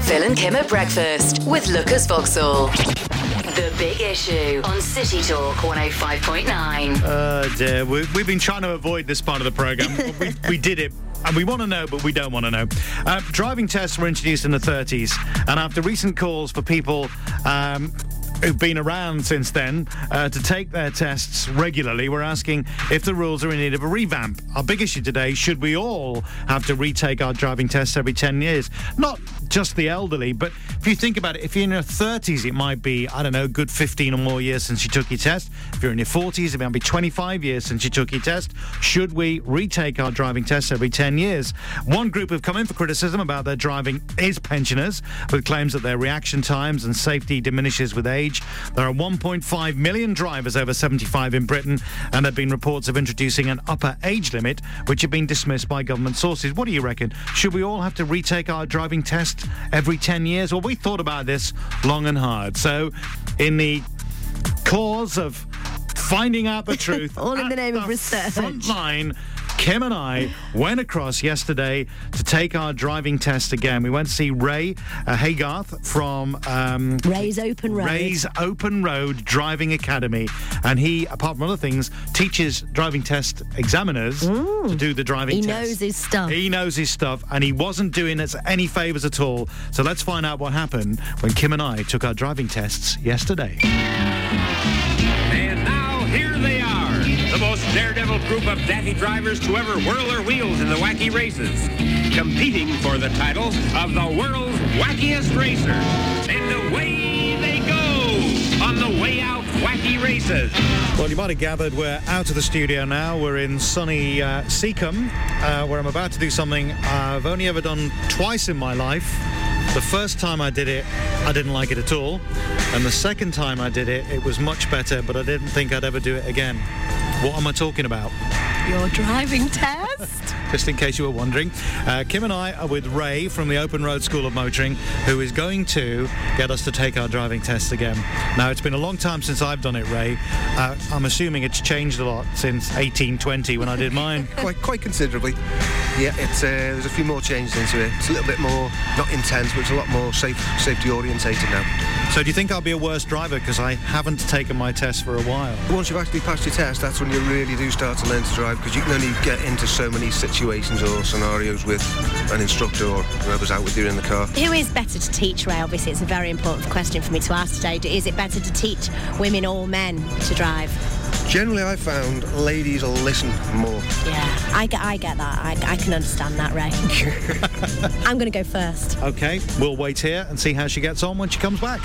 Phil and Kim at breakfast with Lucas Vauxhall. The Big Issue on City Talk 105.9. Dear. We've been trying to avoid this part of the programme. we did it. And we want to know, but we don't want to know. Driving tests were introduced in the 30s. And after recent calls for people who've been around since then to take their tests regularly, we're asking if the rules are in need of a revamp. Our big issue today, should we all have to retake our driving tests every 10 years? Not just the elderly, but if you think about it, if you're in your 30s, it might be, I don't know, good 15 or more years since you took your test. If you're in your 40s, it might be 25 years since you took your test. Should we retake our driving tests every 10 years? One group who've come in for criticism about their driving is pensioners, with claims that their reaction times and safety diminishes with age. There are 1.5 million drivers over 75 in Britain, and there have been reports of introducing an upper age limit, which have been dismissed by government sources. What do you reckon? Should we all have to retake our driving test every 10 years? Well, we thought about this long and hard. So, in the cause of finding out the truth, all in the name of research, front line, Kim and I went across yesterday to take our driving test again. We went to see Ray Haygarth from Ray's Open Road Driving Academy. And he, apart from other things, teaches driving test examiners to do the driving test. He knows his stuff. He knows his stuff, and he wasn't doing us any favours at all. So let's find out what happened when Kim and I took our driving tests yesterday. And now, here they are. The most daredevil group of daffy drivers to ever whirl their wheels in the wacky races, competing for the title of the world's wackiest racer. And away they go on the Way Out Wacky Races. Well, you might have gathered we're out of the studio now. We're in sunny Seacombe, where I'm about to do something I've only ever done twice in my life. The first time I did it, I didn't like it at all. And the second time I did it, it was much better, but I didn't think I'd ever do it again. What am I talking about? Your driving test? Just in case you were wondering. Kim and I are with Ray from the Open Road School of Motoring, who is going to get us to take our driving tests again. Now, it's been a long time since I've done it, Ray. I'm assuming it's changed a lot since 1820 when I did mine. Quite considerably. Yeah, there's a few more changes into it. It's a little bit more, not intense, but it's a lot more safety orientated now. So do you think I'll be a worse driver because I haven't taken my test for a while? Once you've actually passed your test, that's when you really do start to learn to drive, because you can only get into so many situations or scenarios with an instructor or whoever's out with you in the car. Who is better to teach, Ray? Obviously, it's a very important question for me to ask today. Is it better to teach women or men to drive? Generally, I found ladies will listen more. Yeah, I get that. I can understand that, Ray. I'm going to go first. OK, we'll wait here and see how she gets on when she comes back.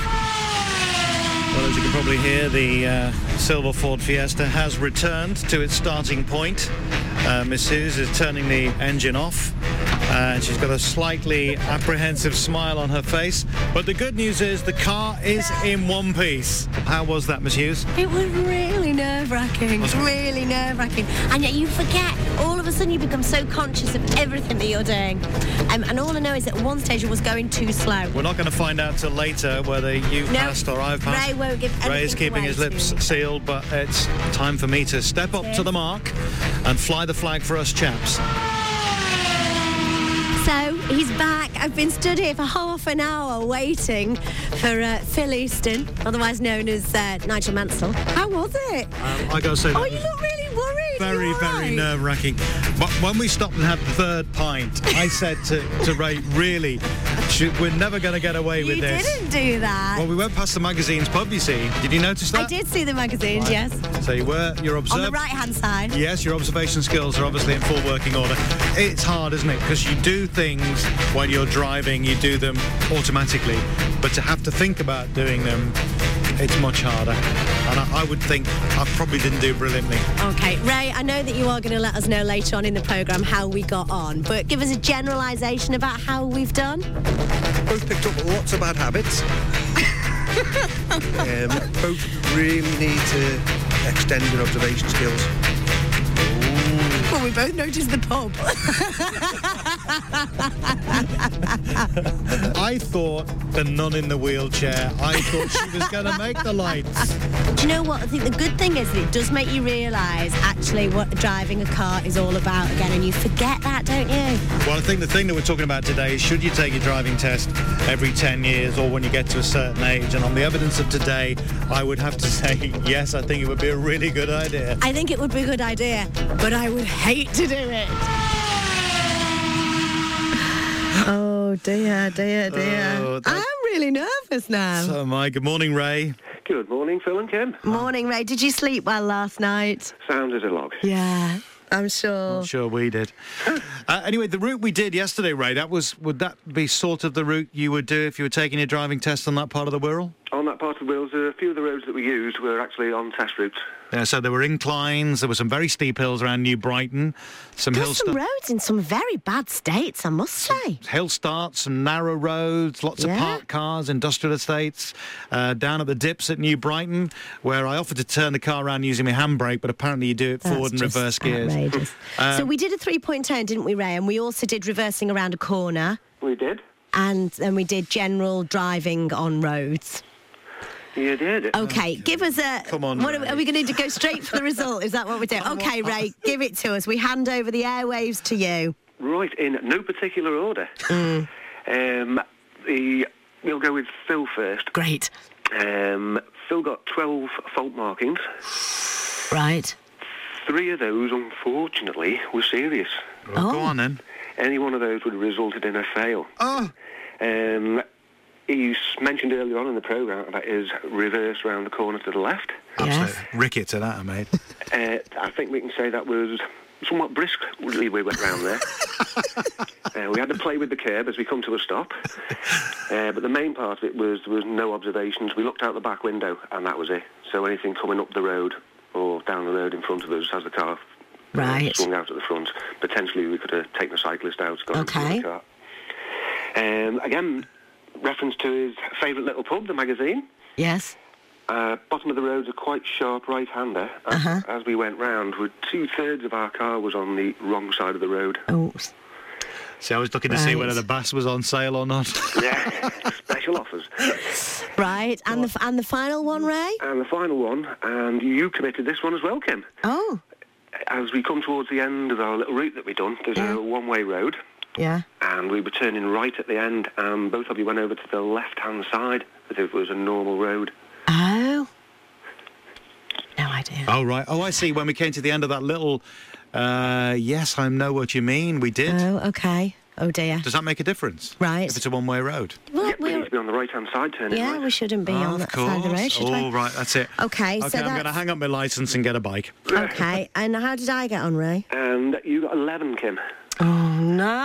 Well, as you can probably hear, the silver Ford Fiesta has returned to its starting point. Miss Suze is turning the engine off. And she's got a slightly apprehensive smile on her face. But the good news is the car is in one piece. How was that, Miss Hughes? It was really nerve-wracking. Really nerve-wracking. And yet you forget. All of a sudden you become so conscious of everything that you're doing. And all I know is that at one stage I was going too slow. We're not going to find out till later whether you've passed or I've passed. Ray won't give anything Ray is keeping his lips sealed, but it's time for me to step up to the mark and fly the flag for us chaps. So, he's back. I've been stood here for half an hour waiting for Phil Easton, otherwise known as Nigel Mansell. How was it? I got to say... Oh, you look really worried. Very nerve-wracking. But when we stopped and had the third pint, I said to Ray, really, we're never going to get away with this. You didn't do that. Well, we went past the magazine's pub, you see. Did you notice that? I did see the magazines, right. Yes. So you're on the right-hand side. Yes, your observation skills are obviously in full working order. It's hard, isn't it? Because you do things when you're driving, you do them automatically. But to have to think about doing them, it's much harder. And I would think I probably didn't do brilliantly. OK, Ray, I know that you are going to let us know later on in the programme how we got on, but give us a generalisation about how we've done. Both picked up lots of bad habits. Both really need to extend your observation skills. Well, we both noticed the pub. I thought the nun in the wheelchair, I thought she was going to make the lights. Do you know what? I think the good thing is that it does make you realise actually what driving a car is all about again, and you forget that, don't you? Well, I think the thing that we're talking about today is should you take your driving test every 10 years or when you get to a certain age? And on the evidence of today, I would have to say, yes, I think it would be a really good idea. I think it would be a good idea, but I would hate to do it. Oh, dear. Oh, I'm really nervous now. So am I. Good morning, Ray. Good morning, Phil and Kim. Morning, Ray. Did you sleep well last night? Sound as a log. Yeah, I'm sure. I'm sure we did. Anyway, the route we did yesterday, Ray, would that be sort of the route you would do if you were taking your driving test on that part of the Wirral? On that part of the Wirral, a few of the roads that we used were actually on test routes. Yeah, so there were inclines, there were some very steep hills around New Brighton, some There's some roads in some very bad states, I must say. hill starts, some narrow roads, lots of parked cars, industrial estates, down at the dips at New Brighton, where I offered to turn the car around using my handbrake, but apparently you do it forward and reverse gears. Outrageous. So we did a three-point turn, didn't we, Ray? And we also did reversing around a corner. We did. And then we did general driving on roads. You did. Okay, give us a... Come on, What Ray. are we going to go straight for the result? Is that what we're doing? Okay, Ray, give it to us. We hand over the airwaves to you. Right, in no particular order. We'll go with Phil first. Great. Phil got 12 fault markings. Right. 3 of those, unfortunately, were serious. Well, go on then. Any one of those would have resulted in a fail. Oh, He's mentioned earlier on in the programme about his reverse round the corner to the left. absolute ricket to that, mate. I think we can say that was somewhat briskly we went round there. We had to play with the curb as we come to a stop. But the main part of it was there was no observations. We looked out the back window and that was it. So anything coming up the road or down the road in front of us as the car swung out at the front, potentially we could have taken a cyclist out, got into the car. Again, reference to his favourite little pub, the Magazine. Yes. Bottom of the road's a quite sharp right-hander. As we went round, 2/3 of our car was on the wrong side of the road. Oh. See, I was looking to see whether the Bass was on sale or not. Yeah, special offers. Right, and the final one, Ray? And the final one, and you committed this one as well, Kim. Oh. As we come towards the end of our little route that we've done, there's a one-way road. Yeah. And we were turning right at the end, and both of you went over to the left-hand side as if it was a normal road. Oh. No idea. Oh, right. Oh, I see. When we came to the end of that little... yes, I know what you mean. We did. Oh, okay. Oh, dear. Does that make a difference? Right. If it's a one-way road? Well, Yep, we need to be on the right-hand side turning right. we shouldn't be on Of that side of the road, course. should we? Oh, right. That's it. Okay, so I'm going to hang up my licence and get a bike. Okay, and how did I get on, Ray? And you got 11, Kim. Oh,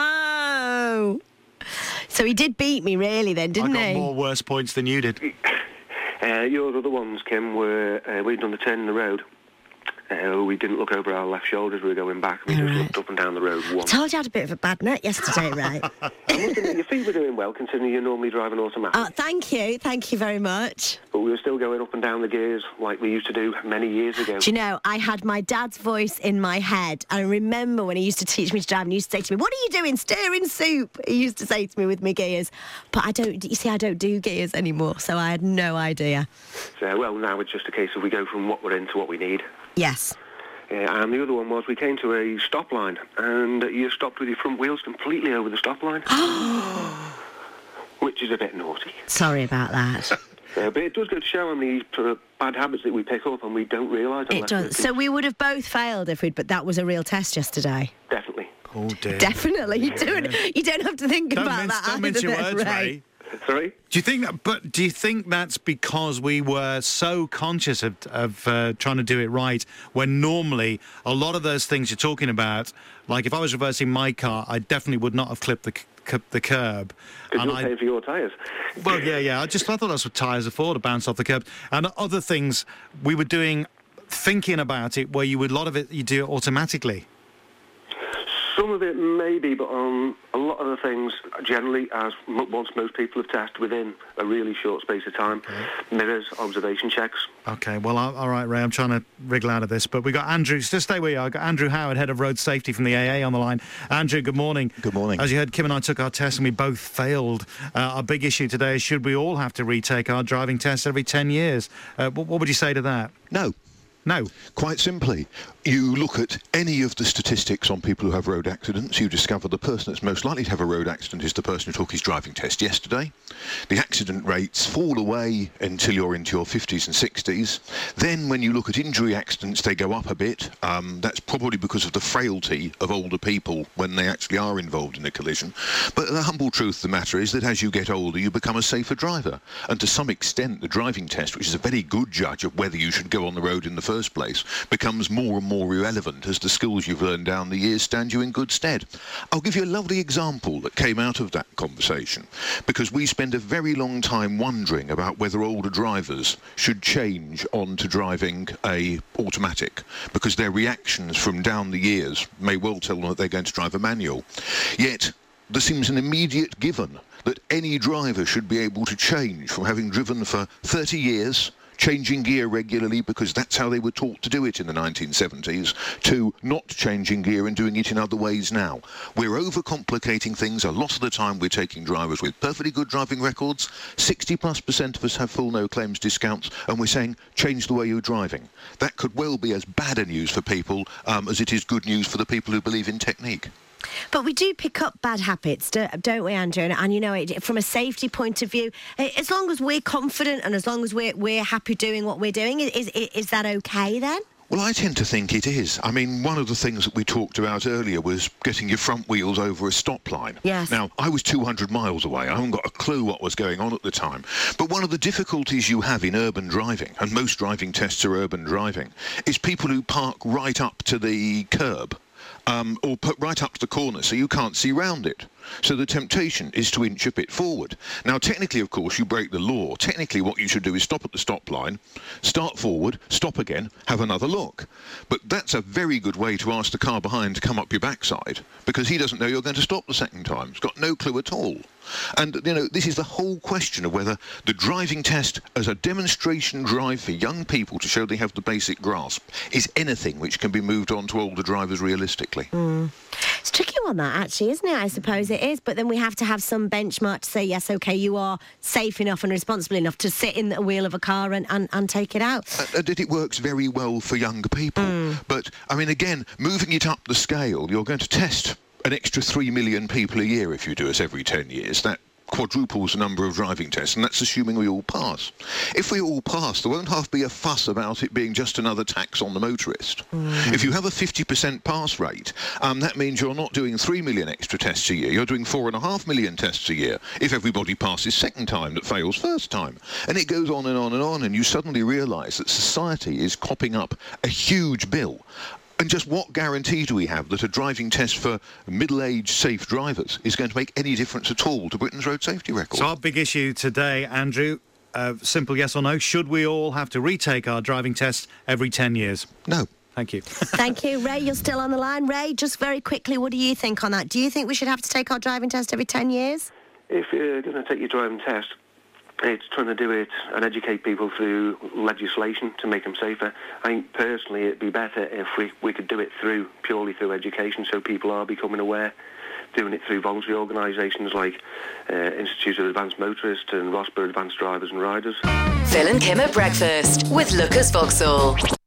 no. So he did beat me, really, then, didn't I he? got more worse points than you did. Your other ones, Kim, were we'd done the turn in the road. We didn't look over our left shoulders. We were going back. We just looked up and down the road once. I told you I had a bit of a bad net yesterday, Ray. I must admit, your feet were doing well, considering you normally drive an automatic. Oh, thank you very much. But we were still going up and down the gears like we used to do many years ago. Do you know, I had my dad's voice in my head. I remember when he used to teach me to drive and he used to say to me, "What are you doing? Stirring soup?" He used to say to me with my gears. But I don't do gears anymore, so I had no idea. So, well, now it's just a case of we go from what we're in to what we need. Yes. And the other one was we came to a stop line and you stopped with your front wheels completely over the stop line. Which is a bit naughty. Sorry about that. But it does go to show how many bad habits that we pick up and we don't realise. It does. So we would have both failed but that was a real test yesterday. Definitely. Oh, dear. Definitely. You don't have to think about that. Don't mince your words, Ray. Sorry? Do you think that's because we were so conscious of trying to do it right, when normally a lot of those things you're talking about, like if I was reversing my car, I definitely would not have clipped the curb. Because you're paying for your tyres. Well, yeah. I thought that's what tyres are for, to bounce off the curb. And other things we were doing, thinking about it, where a lot of it you do it automatically. Some of it maybe, but on a lot of the things, generally, once most people have tested within a really short space of time, mirrors, observation checks. Okay, well, all right, Ray, I'm trying to wriggle out of this, but we got Andrew, just stay where you are. I've got Andrew Howard, Head of Road Safety from the AA on the line. Andrew, good morning. Good morning. As you heard, Kim and I took our test and we both failed. Our big issue today is, should we all have to retake our driving tests every 10 years? What would you say to that? No. No. Quite simply, you look at any of the statistics on people who have road accidents, you discover the person that's most likely to have a road accident is the person who took his driving test yesterday. The accident rates fall away until you're into your 50s and 60s. Then when you look at injury accidents, they go up a bit. That's probably because of the frailty of older people when they actually are involved in a collision. But the humble truth of the matter is that as you get older, you become a safer driver. And to some extent, the driving test, which is a very good judge of whether you should go on the road in the first place, becomes more and more irrelevant as the skills you've learned down the years stand you in good stead. I'll give you a lovely example that came out of that conversation, because we spend a very long time wondering about whether older drivers should change on to driving a automatic, because their reactions from down the years may well tell them that they're going to drive a manual. Yet there seems an immediate given that any driver should be able to change from having driven for 30 years, changing gear regularly because that's how they were taught to do it in the 1970s, to not changing gear and doing it in other ways now. We're overcomplicating things. A lot of the time we're taking drivers with perfectly good driving records, 60+% of us have full no claims discounts, and we're saying change the way you're driving. That could well be as bad a news for people as it is good news for the people who believe in technique. But we do pick up bad habits, don't we, Andrew? And you know, from a safety point of view, as long as we're confident and as long as we're happy doing what we're doing, is that okay then? Well, I tend to think it is. I mean, one of the things that we talked about earlier was getting your front wheels over a stop line. Yes. Now, I was 200 miles away. I haven't got a clue what was going on at the time. But one of the difficulties you have in urban driving, and most driving tests are urban driving, is people who park right up to the curb. Or put right up to the corner so you can't see round it. So the temptation is to inch a bit forward. Now, technically, of course, you break the law. Technically, what you should do is stop at the stop line, start forward, stop again, have another look. But that's a very good way to ask the car behind to come up your backside, because he doesn't know you're going to stop the second time. He's got no clue at all. And, you know, this is the whole question of whether the driving test as a demonstration drive for young people to show they have the basic grasp is anything which can be moved on to older drivers realistically. It's a tricky one, that, actually, isn't it? I suppose it is. But then we have to have some benchmark to say, yes, OK, you are safe enough and responsible enough to sit in the wheel of a car and take it out. It works very well for younger people. But, I mean, again, moving it up the scale, you're going to test an extra 3 million people a year if you do us every 10 years. That quadruples the number of driving tests, and that's assuming we all pass. If we all pass, there won't have to be a fuss about it being just another tax on the motorist. If you have a 50% pass rate, that means you're not doing 3 million extra tests a year, you're doing 4.5 million tests a year if everybody passes second time that fails first time. And it goes on and on and on, and you suddenly realise that society is copping up a huge bill. And just what guarantee do we have that a driving test for middle-aged safe drivers is going to make any difference at all to Britain's road safety record? So our big issue today, Andrew, simple yes or no, should we all have to retake our driving tests every 10 years? No. Thank you. Thank you. Ray, you're still on the line. Ray, just very quickly, what do you think on that? Do you think we should have to take our driving test every 10 years? If you're going to take your driving test, it's trying to do it and educate people through legislation to make them safer. I think personally it'd be better if we could do it purely through education, so people are becoming aware, doing it through voluntary organisations like Institute of Advanced Motorists and Rossborough Advanced Drivers and Riders. Phil and Kim at breakfast with Lucas Vauxhall.